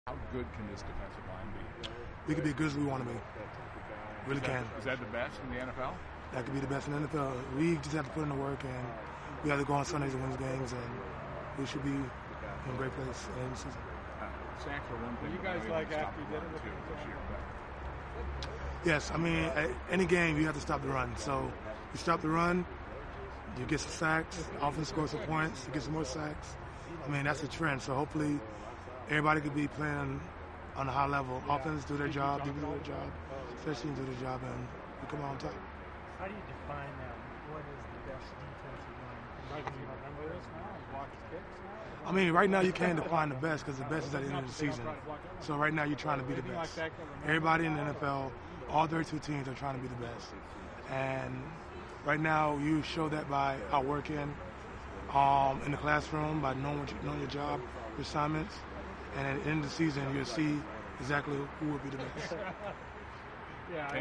How good can this defensive line be? We could be as good as we want to be. Really can. Is that the best in the NFL? That could be the best in the NFL. We just have to put in the work, and we have to go on Sundays and win games, and we should be in a great place in the season. Sacks are one thing. You guys like after you did it with this year, Yes, I mean, at any game you have to stop the run. So you stop the run, you get some sacks, offense scores some points, you get some more sacks. I mean, that's a trend. So hopefully everybody could be playing on a high level. Offense do their job, defense do their job, special teams do their job, and we come out on top. How do you define that? What is the best defensive line? Do you remember this now? Block kicks now? I mean, right now you can't define the best because the best is at the end of the season. So right now you're trying to be the best. Everybody in the NFL, all 32 teams are trying to be the best. And right now you show that by outworking in the classroom, by knowing your job, your assignments. And at the end of the season, you'll see exactly who will be the best. Yeah.